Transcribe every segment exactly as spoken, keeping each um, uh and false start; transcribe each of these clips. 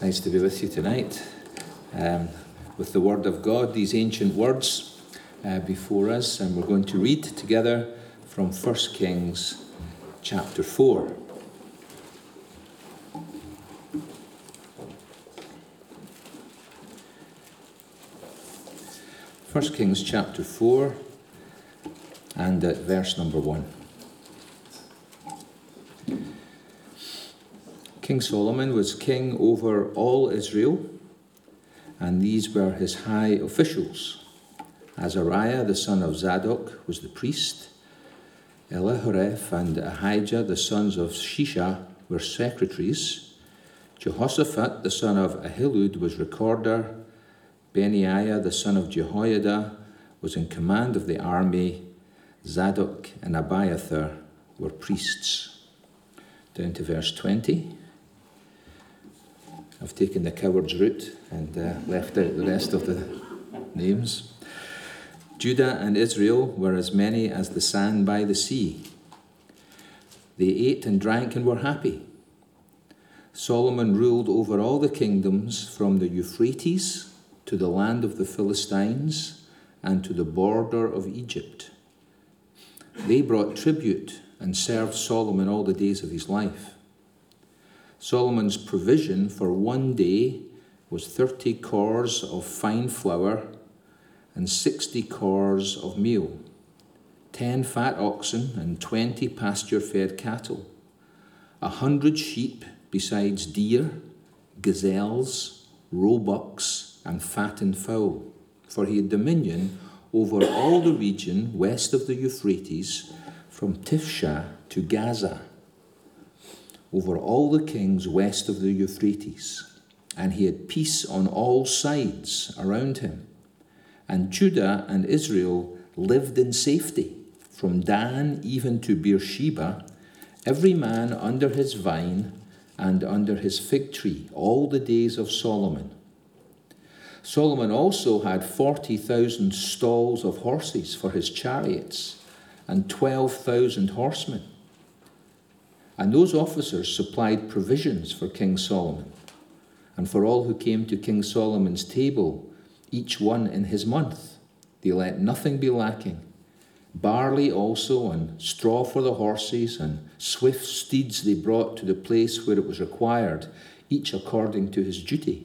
Nice to be with you tonight um, with the Word of God, these ancient words uh, before us, and we're going to read together from First Kings chapter four. First Kings chapter four and at verse number one. King Solomon was king over all Israel, and these were his high officials. Azariah, the son of Zadok, was the priest. Elihoreph and Ahijah, the sons of Shisha, were secretaries. Jehoshaphat, the son of Ahilud, was recorder. Benaiah, the son of Jehoiada, was in command of the army. Zadok and Abiathar were priests. Down to verse twenty. I've taken the coward's route and uh, left out the rest of the names. Judah and Israel were as many as the sand by the sea. They ate and drank and were happy. Solomon ruled over all the kingdoms from the Euphrates to the land of the Philistines and to the border of Egypt. They brought tribute and served Solomon all the days of his life. Solomon's provision for one day was thirty cors of fine flour and sixty cors of meal, ten fat oxen and twenty pasture-fed cattle, a hundred sheep besides deer, gazelles, roebucks, and fattened fowl, for he had dominion over all the region west of the Euphrates, from Tifsha to Gaza, over all the kings west of the Euphrates, and he had peace on all sides around him. And Judah and Israel lived in safety, from Dan even to Beersheba, every man under his vine and under his fig tree, all the days of Solomon. Solomon also had forty thousand stalls of horses for his chariots, and twelve thousand horsemen. And those officers supplied provisions for King Solomon, and for all who came to King Solomon's table, each one in his month. They let nothing be lacking. Barley also, and straw for the horses, and swift steeds they brought to the place where it was required, each according to his duty.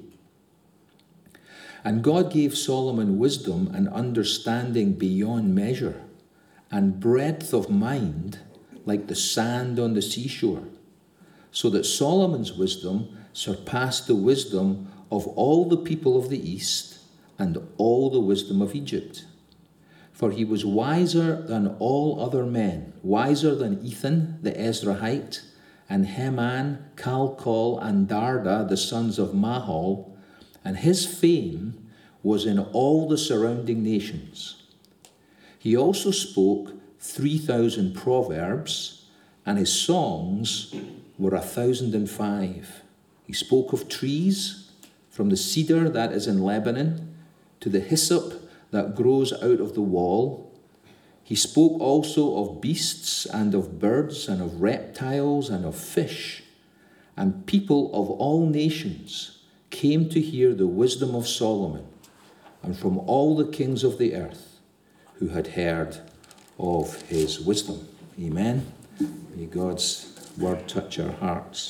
And God gave Solomon wisdom and understanding beyond measure, and breadth of mind like the sand on the seashore, so that Solomon's wisdom surpassed the wisdom of all the people of the East and all the wisdom of Egypt. For he was wiser than all other men, wiser than Ethan the Ezrahite, and Heman, Calcol, and Darda, the sons of Mahol, and his fame was in all the surrounding nations. He also spoke three thousand proverbs, and his songs were a thousand and five. He spoke of trees, from the cedar that is in Lebanon to the hyssop that grows out of the wall. He spoke also of beasts and of birds and of reptiles and of fish. And people of all nations came to hear the wisdom of Solomon, and from all the kings of the earth who had heard of his wisdom. Amen. May God's word touch our hearts.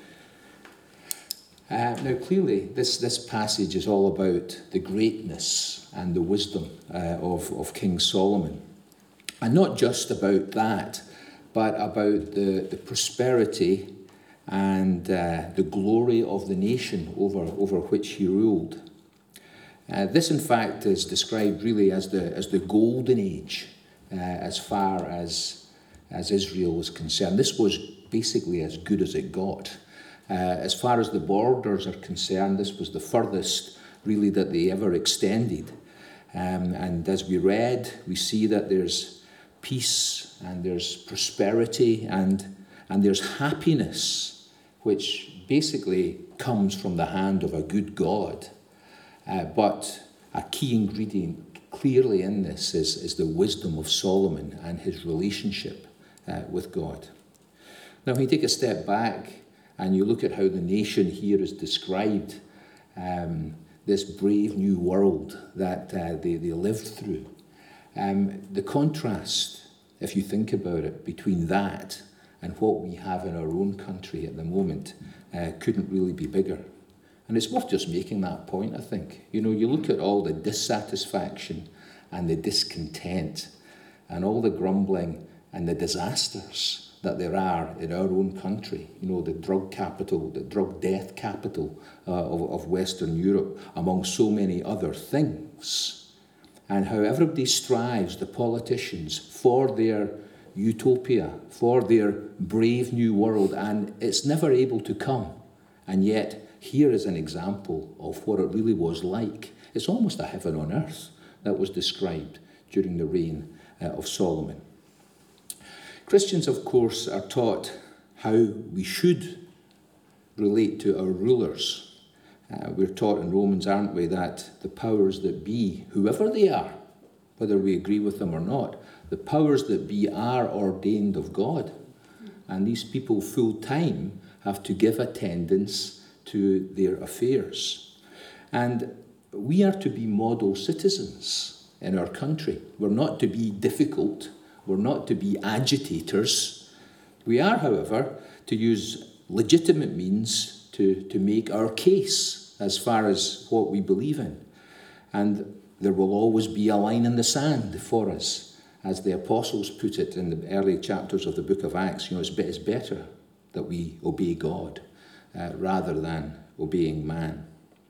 Uh, now, clearly, this, this passage is all about the greatness and the wisdom uh, of, of King Solomon. And not just about that, but about the, the prosperity and uh, the glory of the nation over, over which he ruled. Uh, this, in fact, is described really as the, as the golden age, uh, as far as, as Israel was concerned. This was basically as good as it got. Uh, as far as the borders are concerned, this was the furthest, really, that they ever extended. Um, and as we read, we see that there's peace and there's prosperity and, and there's happiness, which basically comes from the hand of a good God. Uh, but a key ingredient clearly in this is, is the wisdom of Solomon and his relationship uh, with God. Now, if we take a step back and you look at how the nation here is described, um, this brave new world that uh, they, they lived through, um, the contrast, if you think about it, between that and what we have in our own country at the moment uh, couldn't really be bigger. And it's worth just making that point, I think. You know, you look at all the dissatisfaction and the discontent and all the grumbling and the disasters that there are in our own country, you know, the drug capital, the drug death capital uh, of, of Western Europe, among so many other things. And how everybody strives, the politicians, for their utopia, for their brave new world, and it's never able to come. And yet, here is an example of what it really was like. It's almost a heaven on earth that was described during the reign uh, of Solomon. Christians, of course, are taught how we should relate to our rulers. Uh, we're taught in Romans, aren't we, that the powers that be, whoever they are, whether we agree with them or not, the powers that be are ordained of God. And these people full time have to give attendance to their affairs. And we are to be model citizens in our country. We're not to be difficult. We're not to be agitators. We are, however, to use legitimate means to, to make our case as far as what we believe in. And there will always be a line in the sand for us, as the apostles put it in the early chapters of the book of Acts. You know, it's, it's better that we obey God uh, rather than obeying man.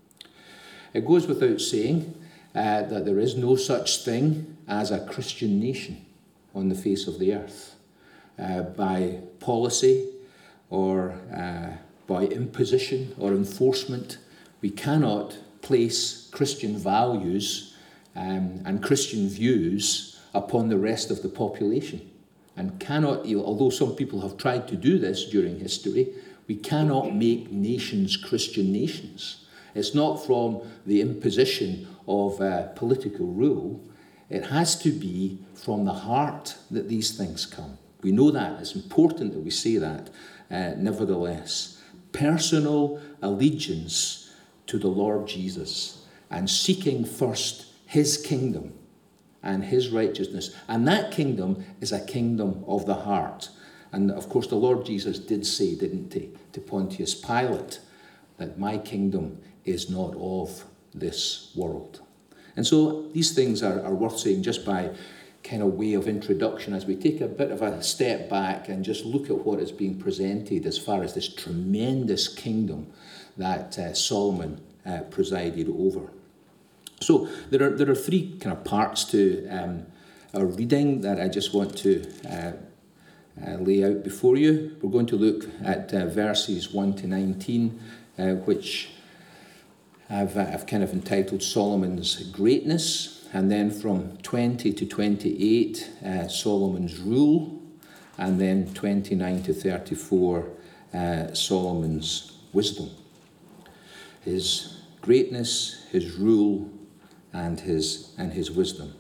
It goes without saying uh, that there is no such thing as a Christian nation on the face of the earth. Uh, by policy or uh, by imposition or enforcement, we cannot place Christian values um, and Christian views upon the rest of the population. And cannot, although some people have tried to do this during history, we cannot make nations Christian nations. It's not from the imposition of uh, political rule. It has to be from the heart that these things come. We know that. It's important that we say that. Uh, nevertheless, personal allegiance to the Lord Jesus and seeking first his kingdom and his righteousness. And that kingdom is a kingdom of the heart. And of course, the Lord Jesus did say, didn't he, to Pontius Pilate, that my kingdom is not of this world. And so these things are, are worth saying just by kind of way of introduction as we take a bit of a step back and just look at what is being presented as far as this tremendous kingdom that uh, Solomon uh, presided over. So there are there are three kind of parts to um, our reading that I just want to uh, uh, lay out before you. We're going to look at uh, verses one to nineteen, uh, which I've, uh, I've kind of entitled Solomon's Greatness, and then from twenty to twenty-eight, uh, Solomon's Rule, and then twenty-nine to thirty-four, uh, Solomon's Wisdom. His greatness, his rule, and his and his wisdom.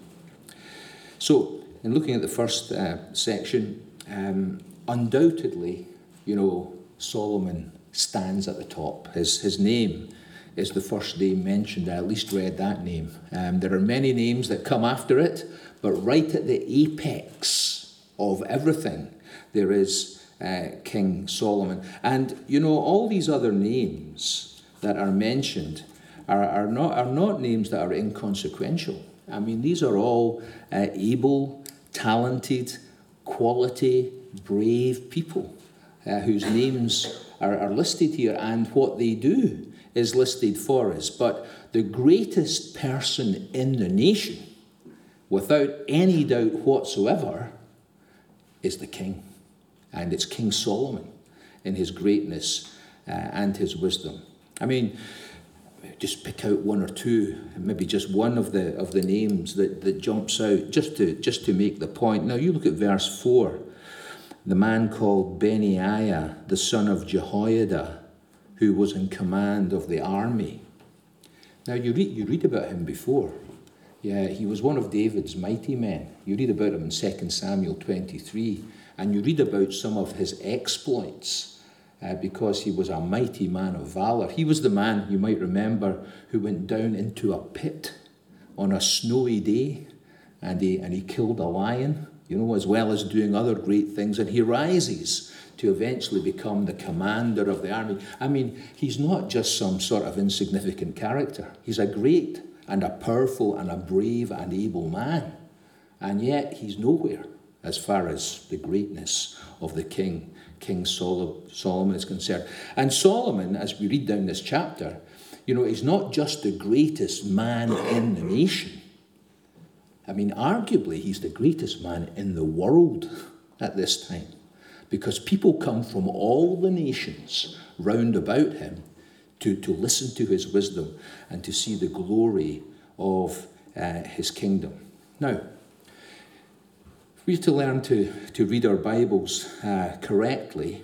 So, in looking at the first uh, section, um, undoubtedly, you know, Solomon stands at the top. His his name is the first name mentioned. I at least read that name. Um, there are many names that come after it, but right at the apex of everything, there is uh, King Solomon. And, you know, all these other names that are mentioned are, are, not, are not names that are inconsequential. I mean, these are all uh, able, talented, quality, brave people uh, whose names are, are listed here, and what they do is listed for us. But the greatest person in the nation, without any doubt whatsoever, is the king. And it's King Solomon in his greatness uh, and his wisdom. I mean, just pick out one or two, maybe just one of the of the names that, that jumps out, just to just to make the point. Now you look at verse four. The man called Benaiah, the son of Jehoiada, who was in command of the army. Now you read you read about him before. Yeah, he was one of David's mighty men. You read about him in Second Samuel twenty-three, and you read about some of his exploits uh, because he was a mighty man of valor. He was the man, you might remember, who went down into a pit on a snowy day, and he, and he killed a lion, you know, as well as doing other great things. And he rises to eventually become the commander of the army. I mean, he's not just some sort of insignificant character. He's a great and a powerful and a brave and able man. And yet he's nowhere as far as the greatness of the king, King Solomon is concerned. And Solomon, as we read down this chapter, you know, is not just the greatest man in the nation. I mean, arguably, he's the greatest man in the world at this time, because people come from all the nations round about him to, to listen to his wisdom and to see the glory of uh, his kingdom. Now, we have to learn to, to read our Bibles uh, correctly,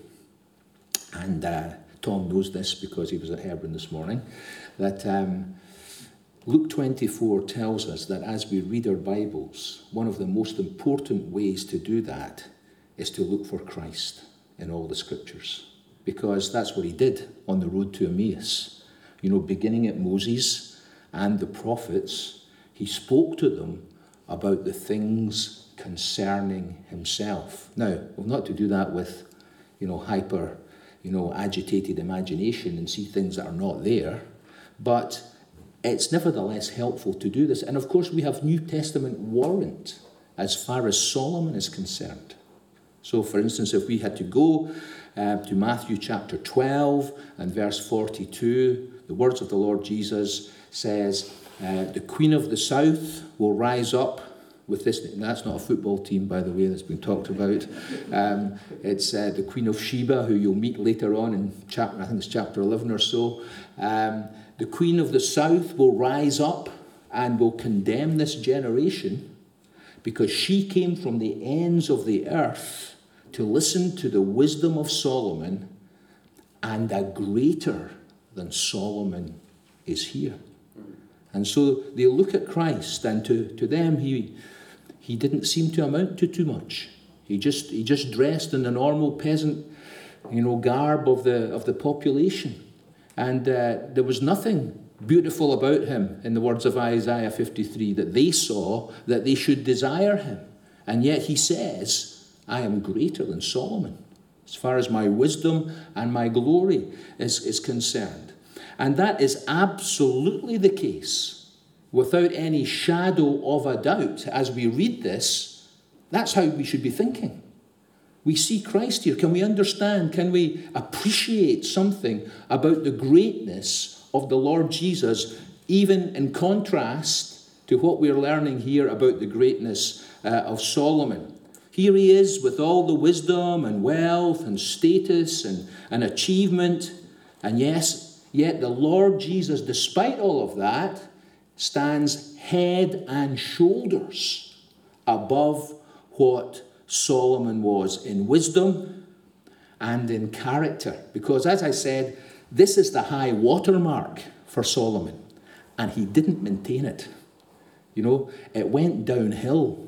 and uh, Tom knows this because he was at Hebron this morning, that um, Luke twenty-four tells us that as we read our Bibles, one of the most important ways to do that is to look for Christ in all the scriptures, because that's what he did on the road to Emmaus. You know, beginning at Moses and the prophets, he spoke to them about the things concerning himself. Now, we're not to do that with, you know, hyper, you know, agitated imagination and see things that are not there, but it's nevertheless helpful to do this. And of course, we have New Testament warrant as far as Solomon is concerned. So, for instance, if we had to go uh, to Matthew chapter twelve and verse forty-two, the words of the Lord Jesus says, uh, the Queen of the South will rise up with this. That's not a football team, by the way, that's been talked about. Um, it's uh, the Queen of Sheba, who you'll meet later on in chapter, I think it's chapter eleven or so. Um, the Queen of the South will rise up and will condemn this generation, because she came from the ends of the earth to listen to the wisdom of Solomon, and a greater than Solomon is here. And so they look at Christ, and to, to them he he didn't seem to amount to too much. He just he just dressed in the normal peasant, you know, garb of the of the population, and uh, there was nothing beautiful about him, in the words of Isaiah fifty-three, that they saw that they should desire him. And yet he says, I am greater than Solomon, as far as my wisdom and my glory is, is concerned. And that is absolutely the case, without any shadow of a doubt. As we read this, that's how we should be thinking. We see Christ here. Can we understand? Can we appreciate something about the greatness of the Lord Jesus, even in contrast to what we're learning here about the greatness uh, of Solomon? Here he is with all the wisdom and wealth and status and, and achievement. And yes, yet the Lord Jesus, despite all of that, stands head and shoulders above what Solomon was in wisdom and in character. Because, as I said, this is the high watermark for Solomon, and he didn't maintain it. You know, it went downhill.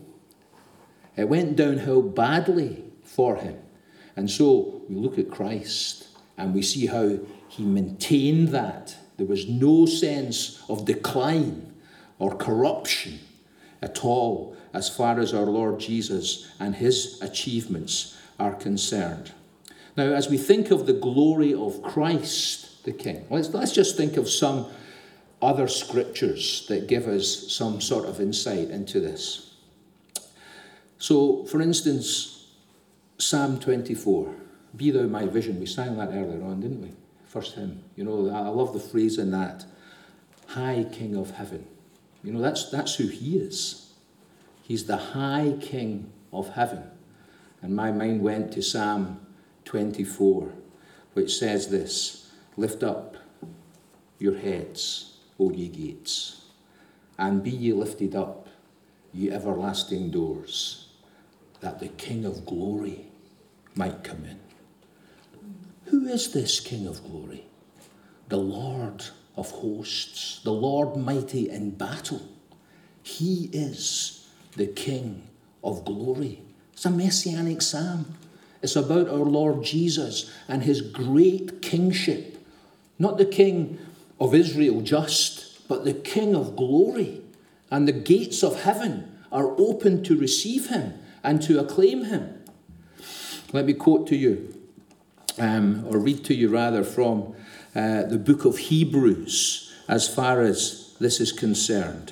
It went downhill badly for him. And so we look at Christ and we see how he maintained that. There was no sense of decline or corruption at all as far as our Lord Jesus and his achievements are concerned. Now, as we think of the glory of Christ the King, let's, let's just think of some other scriptures that give us some sort of insight into this. So, for instance, Psalm twenty-four, be thou my vision. We sang that earlier on, didn't we? First hymn. You know, I love the phrase in that, High King of Heaven. You know, that's that's who he is. He's the High King of Heaven. And my mind went to Psalm twenty-four, which says this, lift up your heads, O ye gates, and be ye lifted up, ye everlasting doors, that the King of glory might come in. Who is this King of glory? The Lord of hosts, the Lord mighty in battle. He is the King of glory. It's a messianic psalm. It's about our Lord Jesus and his great kingship. Not the king of Israel just, but the King of glory. And the gates of heaven are open to receive him and to acclaim him. Let me quote to you, um, or read to you rather, from uh, the book of Hebrews as far as this is concerned.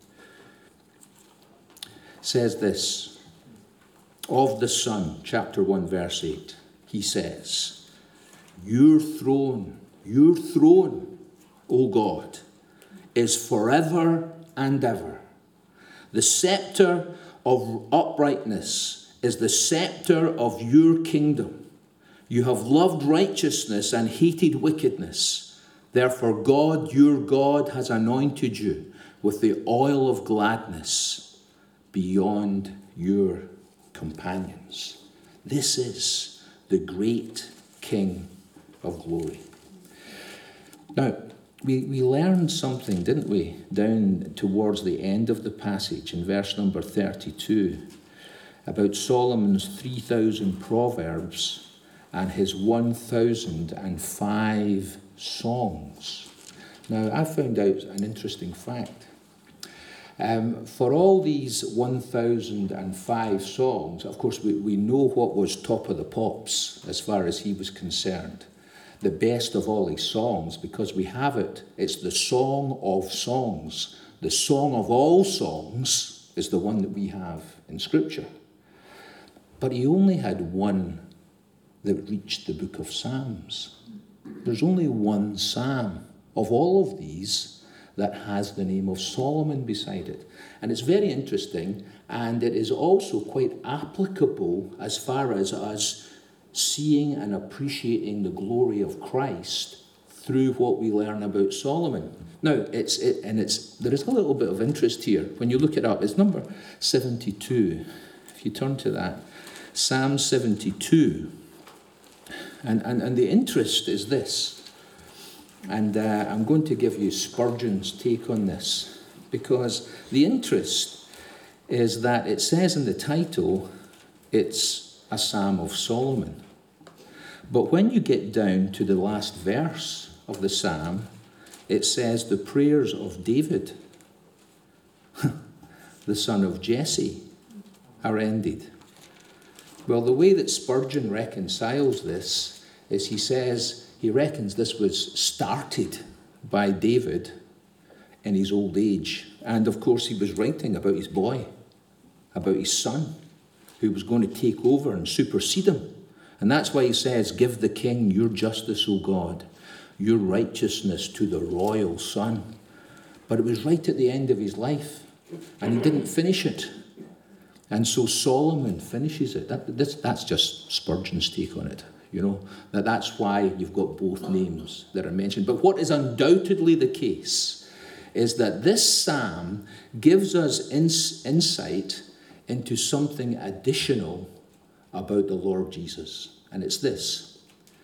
It says this, of the Son, chapter one, verse eight. He says, your throne, your throne, O God, is forever and ever. The scepter of uprightness is the scepter of your kingdom. You have loved righteousness and hated wickedness. Therefore God, your God, has anointed you with the oil of gladness beyond your companions. This is the great King of glory. Now, we, we learned something, didn't we, down towards the end of the passage in verse number thirty-two, about Solomon's three thousand proverbs and his one thousand five songs. Now, I found out an interesting fact. Um, for all these one thousand five songs, of course, we, we know what was top of the pops as far as he was concerned. The best of all his songs, because we have it. It's the song of songs. The song of all songs is the one that we have in Scripture. But he only had one that reached the book of Psalms. There's only one psalm of all of these that has the name of Solomon beside it. And it's very interesting, and it is also quite applicable as far as us seeing and appreciating the glory of Christ through what we learn about Solomon. Now, it's it, and it's there is a little bit of interest here. When you look it up, it's number seventy-two. If you turn to that, Psalm seventy-two. And, and, and the interest is this. And uh, I'm going to give you Spurgeon's take on this, because the interest is that it says in the title, it's a Psalm of Solomon. But when you get down to the last verse of the psalm, it says the prayers of David, the son of Jesse, are ended. Well, the way that Spurgeon reconciles this is he says he reckons this was started by David in his old age. And of course, he was writing about his boy, about his son, who was going to take over and supersede him. And that's why he says, give the king your justice, O God, your righteousness to the royal son. But it was right at the end of his life, and he didn't finish it. And so Solomon finishes it. That, that's, that's just Spurgeon's take on it, you know, that that's why you've got both names that are mentioned. But what is undoubtedly the case is that this psalm gives us ins- insight into something additional about the Lord Jesus. And it's this.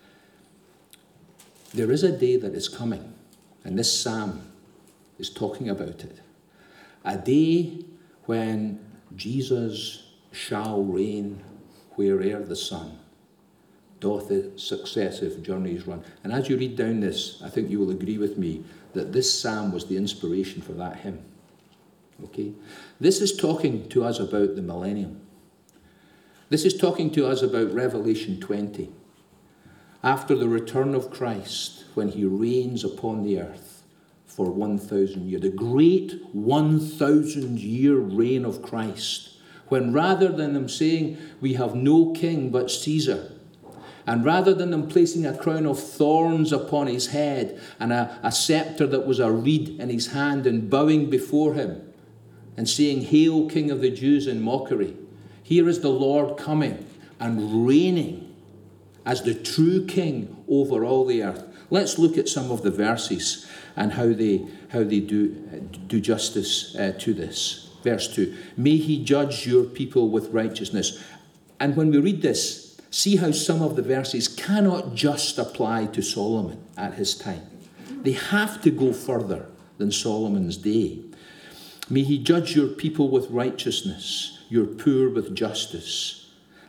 There is a day that is coming, and this psalm is talking about it. A day when Jesus shall reign where'er the sun doth its successive journeys run. And as you read down this, I think you will agree with me that this psalm was the inspiration for that hymn. Okay? This is talking to us about the millennium. This is talking to us about Revelation twenty. After the return of Christ, when he reigns upon the earth for one thousand years. The great one thousand year reign of Christ. When rather than them saying, we have no king but Caesar, and rather than them placing a crown of thorns upon his head and a, a scepter that was a reed in his hand and bowing before him and saying, hail, King of the Jews, in mockery. Here is the Lord coming and reigning as the true king over all the earth. Let's look at some of the verses and how they how they do, do justice uh, to this. Verse two, may he judge your people with righteousness. And when we read this, see how some of the verses cannot just apply to Solomon at his time. They have to go further than Solomon's day. May he judge your people with righteousness, your poor with justice.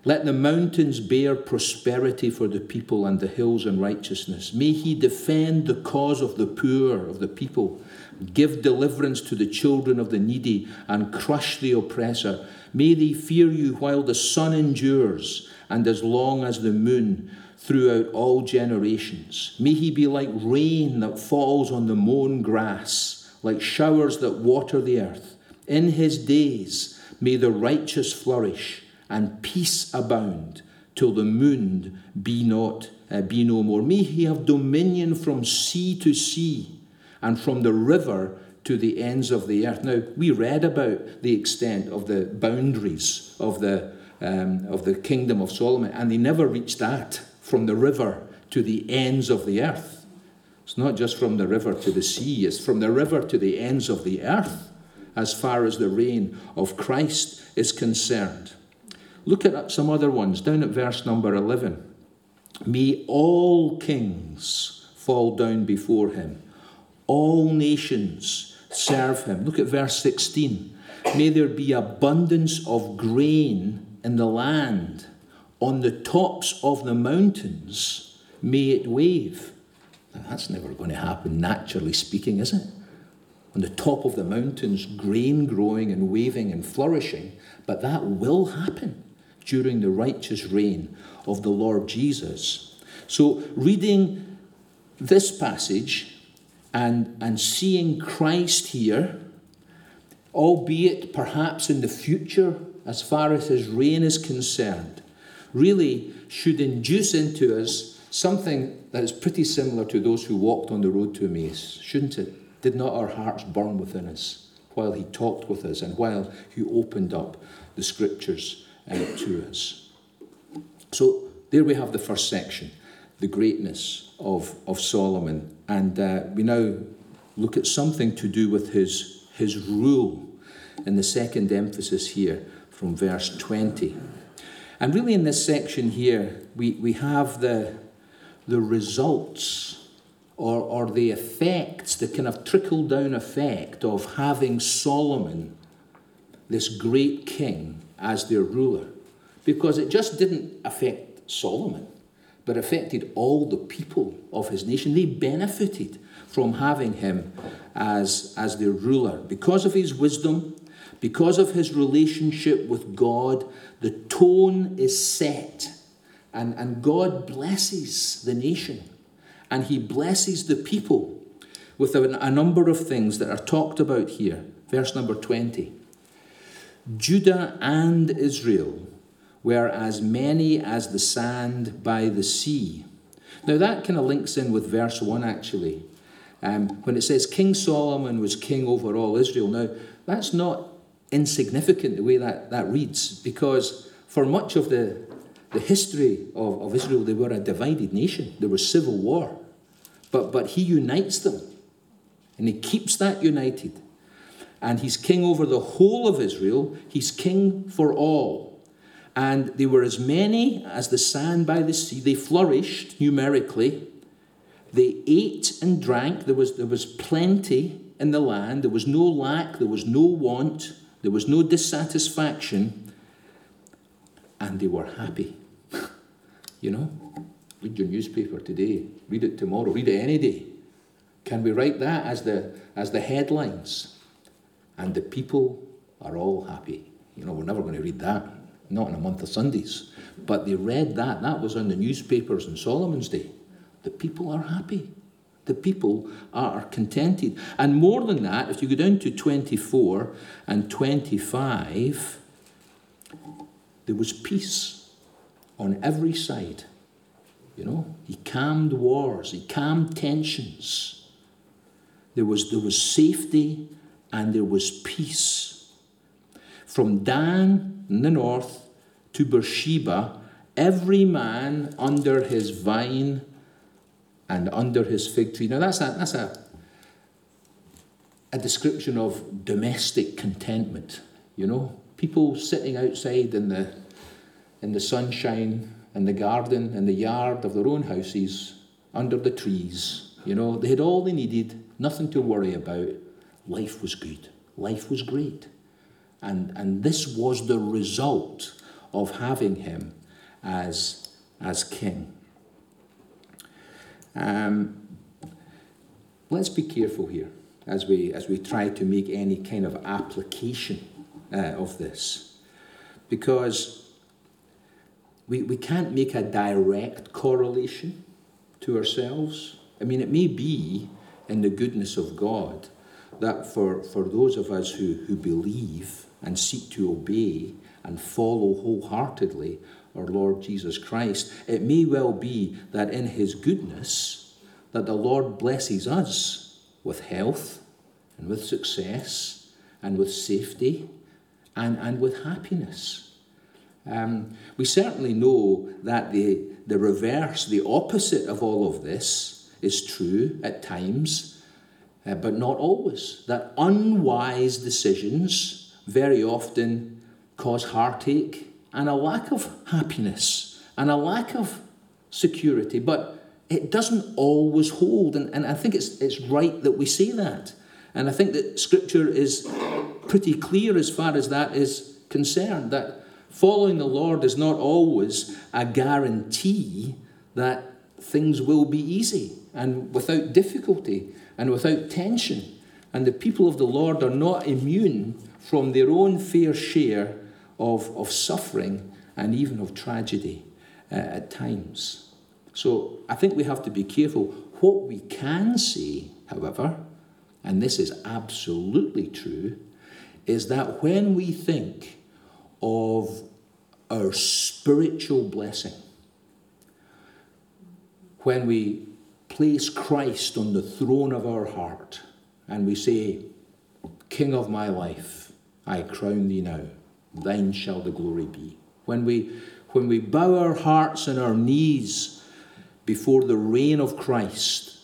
Let the mountains bear prosperity for the people and the hills in righteousness. May he defend the cause of the poor, of the people, give deliverance to the children of the needy, and crush the oppressor. May they fear you while the sun endures, and as long as the moon, throughout all generations. May he be like rain that falls on the mown grass, like showers that water the earth. In his days may the righteous flourish, and peace abound, till the moon be not uh, be no more. May he have dominion from sea to sea, and from the river to the ends of the earth. Now, we read about the extent of the boundaries of the um, of the kingdom of Solomon, and they never reached that, from the river to the ends of the earth. It's not just from the river to the sea, it's from the river to the ends of the earth, as far as the reign of Christ is concerned. Look at some other ones, down at verse number eleven. May all kings fall down before him. All nations serve him. Look at verse sixteen. May there be abundance of grain in the land. On the tops of the mountains, may it wave. Now, that's never going to happen, naturally speaking, is it? On the top of the mountains, grain growing and waving and flourishing. But that will happen during the righteous reign of the Lord Jesus. So reading this passage and, and seeing Christ here, albeit perhaps in the future as far as his reign is concerned, really should induce into us something that is pretty similar to those who walked on the road to Emmaus, shouldn't it? Did not our hearts burn within us while he talked with us and while he opened up the scriptures Uh, to us? So there we have the first section, the greatness of, of Solomon. And uh, we now look at something to do with his, his rule in the second emphasis here from verse twenty. And really in this section here, we, we have the, the results or, or the effects, the kind of trickle-down effect of having Solomon, this great king, as their ruler, because it just didn't affect Solomon, but affected all the people of his nation. They benefited from having him as, as their ruler. Because of his wisdom, because of his relationship with God, the tone is set, and, and God blesses the nation, and he blesses the people with a, a number of things that are talked about here. Verse number twenty. Judah and Israel were as many as the sand by the sea. Now that kind of links in with verse one actually. Um, when it says King Solomon was king over all Israel. Now that's not insignificant the way that, that reads, because for much of the, the history of, of Israel, they were a divided nation. There was civil war. But, but he unites them, and he keeps that united. And he's king over the whole of Israel. He's king for all. And they were as many as the sand by the sea. They flourished numerically. They ate and drank. There was, there was plenty in the land. There was no lack. There was no want. There was no dissatisfaction. And they were happy. You know, read your newspaper today. Read it tomorrow. Read it any day. Can we write that as the, as the headlines? And the people are all happy. You know, we're never going to read that. Not in a month of Sundays. But they read that. That was on the newspapers in Solomon's day. The people are happy. The people are contented. And more than that, if you go down to twenty-four and twenty-five, there was peace on every side. You know, he calmed wars. He calmed tensions. There was, there was safety. And there was peace. From Dan in the north to Beersheba, every man under his vine and under his fig tree. Now that's a, that's a, a description of domestic contentment. You know, people sitting outside in the, in the sunshine, in the garden, in the yard of their own houses, under the trees. You know, they had all they needed, nothing to worry about. Life was good. Life was great. And, and this was the result of having him as, as king. Um, let's be careful here as we, as we try to make any kind of application uh, of this, because we, we can't make a direct correlation to ourselves. I mean, it may be in the goodness of God that for, for those of us who, who believe and seek to obey and follow wholeheartedly our Lord Jesus Christ, it may well be that in his goodness that the Lord blesses us with health and with success and with safety and, and with happiness. Um, we certainly know that the, the reverse, the opposite of all of this is true at times, uh, but not always. That unwise decisions very often cause heartache and a lack of happiness and a lack of security, but it doesn't always hold. And, and I think it's, it's right that we say that. And I think that Scripture is pretty clear as far as that is concerned, that following the Lord is not always a guarantee that things will be easy and without difficulty and without tension. And the people of the Lord are not immune from their own fair share of, of suffering and even of tragedy uh, at times. So I think we have to be careful. What we can say, however, and this is absolutely true, is that when we think of our spiritual blessing, when we place Christ on the throne of our heart and we say, King of my life, I crown thee now, thine shall the glory be. When we, when we bow our hearts and our knees before the reign of Christ,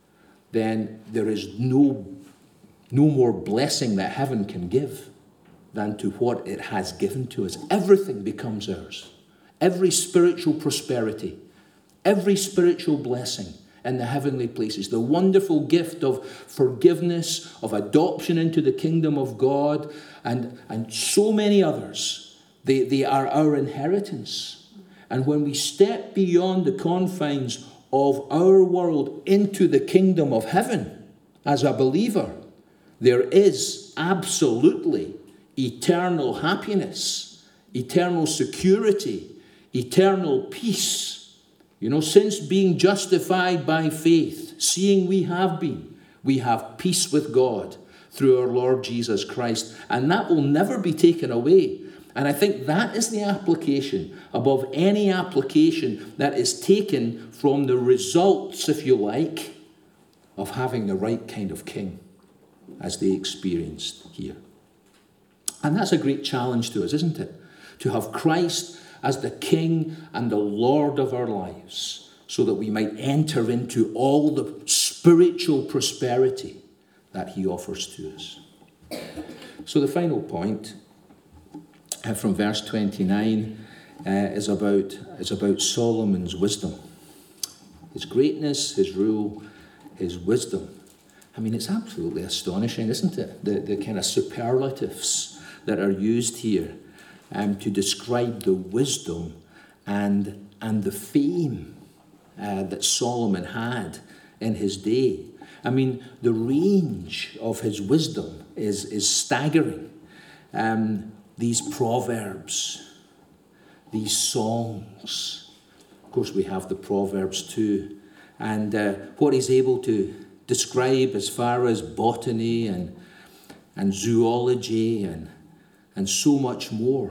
then there is no, no more blessing that heaven can give than to what it has given to us. Everything becomes ours. Every spiritual prosperity, every spiritual blessing in the heavenly places, the wonderful gift of forgiveness, of adoption into the kingdom of God, and, and so many others, they, they are our inheritance. And when we step beyond the confines of our world into the kingdom of heaven as a believer, there is absolutely eternal happiness, eternal security, eternal peace. You know, since being justified by faith, seeing we have been, we have peace with God through our Lord Jesus Christ. And that will never be taken away. And I think that is the application above any application that is taken from the results, if you like, of having the right kind of king as they experienced here. And that's a great challenge to us, isn't it? To have Christ as the King and the Lord of our lives, so that we might enter into all the spiritual prosperity that he offers to us. So the final point uh, from verse twenty-nine uh, is about is about Solomon's wisdom. His greatness, his rule, his wisdom. I mean, it's absolutely astonishing, isn't it? The, the kind of superlatives that are used here um, to describe the wisdom and, and the fame uh, that Solomon had in his day. I mean, the range of his wisdom is, is staggering. Um, these proverbs, these songs. Of course, we have the Proverbs too. And uh, what he's able to describe as far as botany and, and zoology and, and so much more.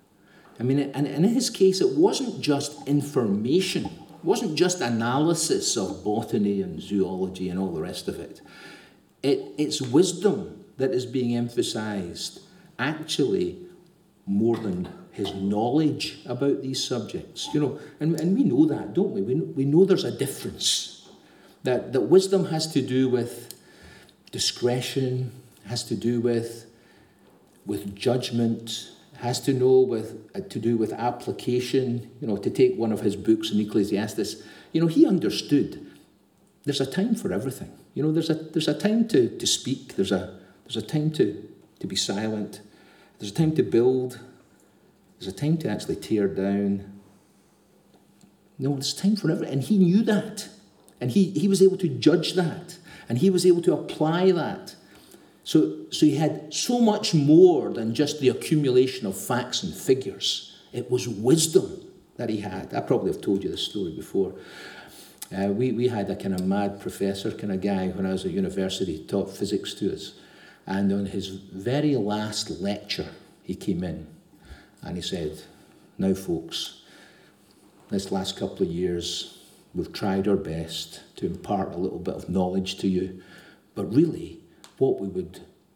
I mean, and in his case, it wasn't just information. It wasn't just analysis of botany and zoology and all the rest of it. it it's wisdom that is being emphasized, actually, more than his knowledge about these subjects. You know, and, and we know that, don't we? we? We know there's a difference. That, that wisdom has to do with discretion, has to do with, with judgment, has to know with uh, to do with application. You know, to take one of his books in Ecclesiastes, you know, he understood there's a time for everything. You know, there's a there's a time to, to speak, there's a there's a time to, to be silent, there's a time to build, There's a time to actually tear down. No, there's time for everything. And he knew that. And he, he was able to judge that. And he was able to apply that. So, so he had so much more than just the accumulation of facts and figures. It was wisdom that he had. I probably have told you this story before. Uh, we, we had a kind of mad professor kind of guy when I was at university, he taught physics to us. And on his very last lecture, he came in and he said, now folks, this last couple of years, we've tried our best to impart a little bit of knowledge to you, but really, what we would,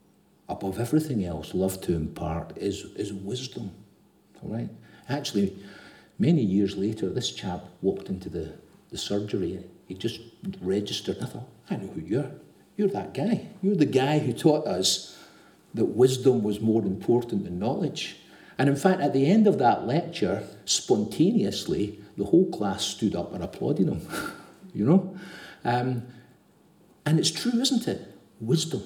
above everything else, love to impart is, is wisdom, all right? Actually, many years later, this chap walked into the, the surgery. He just registered. I thought, I know who you are. You're that guy. You're the guy who taught us that wisdom was more important than knowledge. And in fact, at the end of that lecture, spontaneously, the whole class stood up and applauded him, you know? Um, and it's true, isn't it? Wisdom.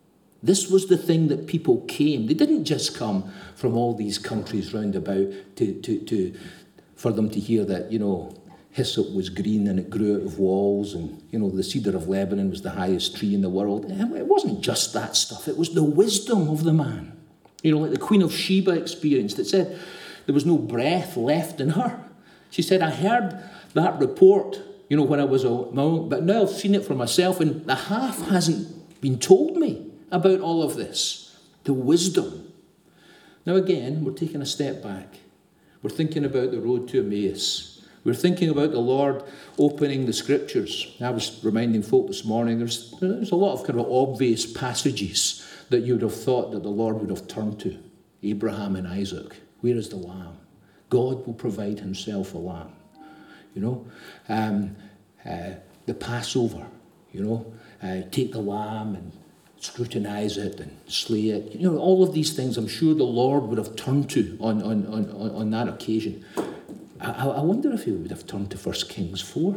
This was the thing that people came. They didn't just come from all these countries round about to, to, to, for them to hear that, you know, hyssop was green and it grew out of walls and, you know, the cedar of Lebanon was the highest tree in the world. It wasn't just that stuff. It was the wisdom of the man. You know, like the Queen of Sheba experienced. It said there was no breath left in her. She said, I heard that report, you know, when I was on my own, but now I've seen it for myself and the half hasn't been told me about all of this. The wisdom. Now again, we're taking a step back. We're thinking about the road to Emmaus. We're thinking about the Lord opening the scriptures. I was reminding folk this morning, there's, there's a lot of kind of obvious passages that you would have thought that the Lord would have turned to. Abraham and Isaac. Where is the lamb? God will provide himself a lamb. You know, um, uh, the Passover, you know, uh, take the lamb and scrutinize it and slay it. You know, all of these things I'm sure the Lord would have turned to on, on, on, on that occasion. I, I wonder if he would have turned to First Kings four,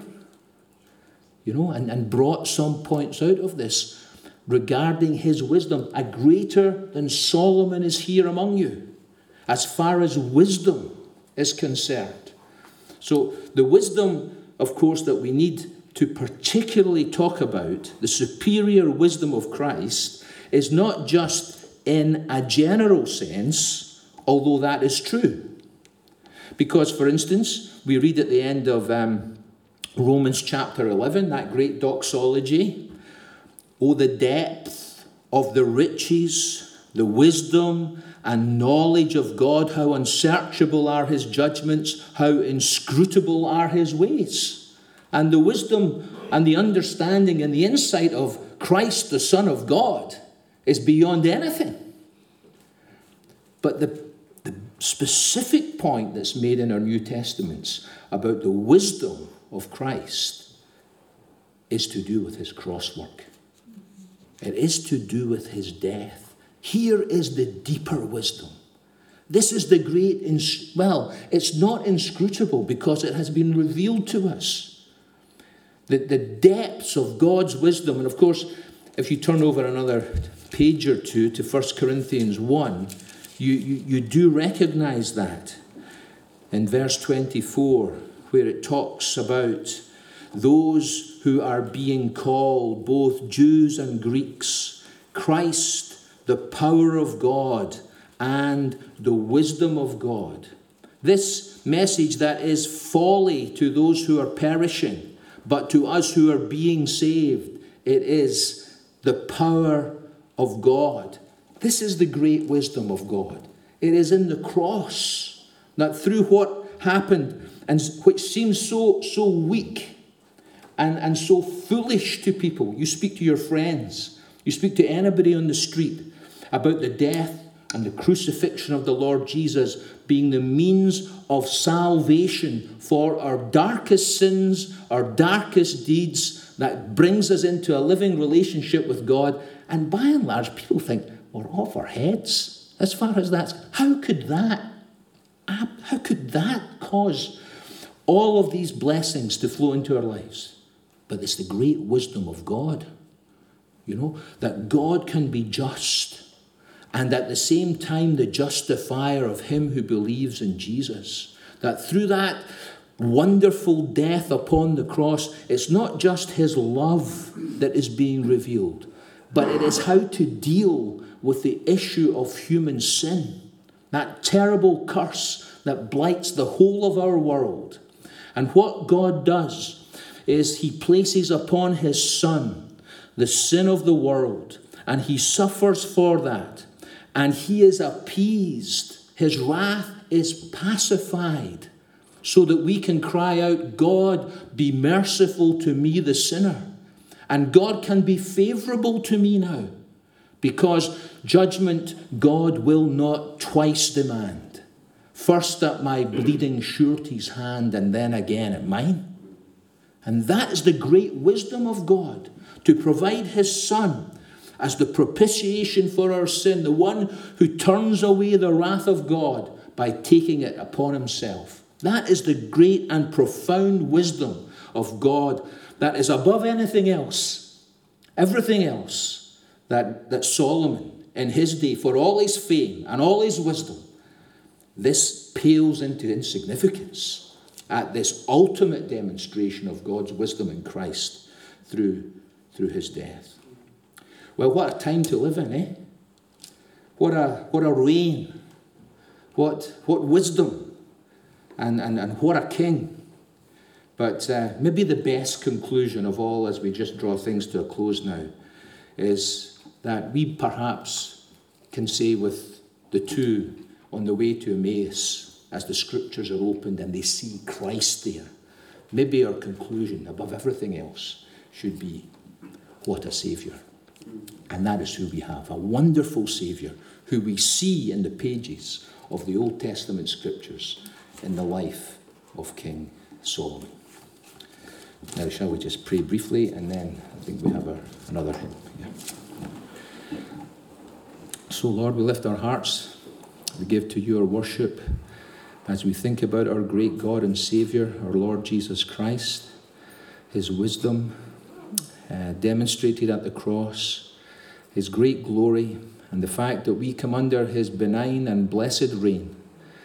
you know, and, and brought some points out of this regarding his wisdom. A greater than Solomon is here among you, as far as wisdom is concerned. So the wisdom, of course, that we need to particularly talk about, the superior wisdom of Christ, is not just in a general sense, although that is true. Because, for instance, we read at the end of um, Romans chapter eleven, that great doxology, oh, the depth of the riches, the wisdom and knowledge of God, how unsearchable are his judgments, how inscrutable are his ways. And the wisdom and the understanding and the insight of Christ, the Son of God, is beyond anything. But the, the specific point that's made in our New Testaments about the wisdom of Christ is to do with his cross work. It is to do with his death. Here is the deeper wisdom. This is the great, ins- well, it's not inscrutable because it has been revealed to us. The, the depths of God's wisdom. And of course, if you turn over another page or two to First Corinthians one, you, you, you do recognize that. In verse twenty-four, where it talks about those who are being called, both Jews and Greeks, Christ, the power of God and the wisdom of God. This message that is folly to those who are perishing, but to us who are being saved, it is the power of God. This is the great wisdom of God. It is in the cross that through what happened and which seems so, so weak and, and so foolish to people. You speak to your friends, you speak to anybody on the street about the death and the crucifixion of the Lord Jesus being the means of salvation for our darkest sins, our darkest deeds, that brings us into a living relationship with God. And by and large, people think we're off our heads as far as that's. How could that, how could that cause all of these blessings to flow into our lives? But it's the great wisdom of God, you know, that God can be just and at the same time the justifier of him who believes in Jesus. That through that wonderful death upon the cross, it's not just his love that is being revealed, but it is how to deal with the issue of human sin, that terrible curse that blights the whole of our world. And what God does is he places upon his Son the sin of the world, and he suffers for that, and he is appeased. His wrath is pacified, so that we can cry out, God, be merciful to me, the sinner. And God can be favorable to me now, because judgment God will not twice demand. First at my bleeding surety's hand, and then again at mine. And that is the great wisdom of God, to provide his Son as the propitiation for our sin, the one who turns away the wrath of God by taking it upon himself. That is the great and profound wisdom of God that is above anything else. Everything else that, that Solomon in his day, for all his fame and all his wisdom, this pales into insignificance at this ultimate demonstration of God's wisdom in Christ through, through his death. Well, what a time to live in, eh? What a, what a reign. What, what wisdom. And, and, and what a king. But uh, maybe the best conclusion of all, as we just draw things to a close now, is that we perhaps can say with the two on the way to Emmaus, as the scriptures are opened and they see Christ there, maybe our conclusion above everything else should be, what a Saviour. And that is who we have, a wonderful Saviour who we see in the pages of the Old Testament scriptures in the life of King Solomon. Now, shall we just pray briefly, and then I think we have our, another hymn. Yeah. So, Lord, we lift our hearts, we give to you our worship as we think about our great God and Saviour, our Lord Jesus Christ, his wisdom uh, demonstrated at the cross, his great glory, and the fact that we come under his benign and blessed reign.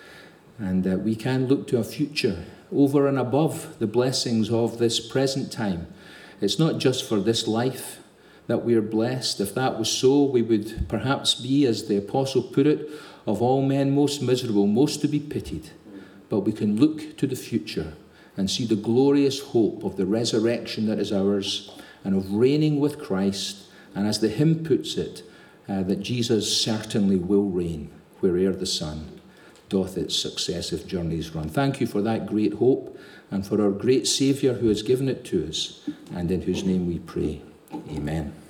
And uh, we can look to a future over and above the blessings of this present time. It's not just for this life that we are blessed. If that was so, we would perhaps be, as the apostle put it, of all men most miserable, most to be pitied. But we can look to the future and see the glorious hope of the resurrection that is ours, and of reigning with Christ. And as the hymn puts it, uh, that Jesus certainly will reign where'er the sun doth its successive journeys run. Thank you for that great hope, and for our great Saviour who has given it to us, and in whose name we pray. Amen.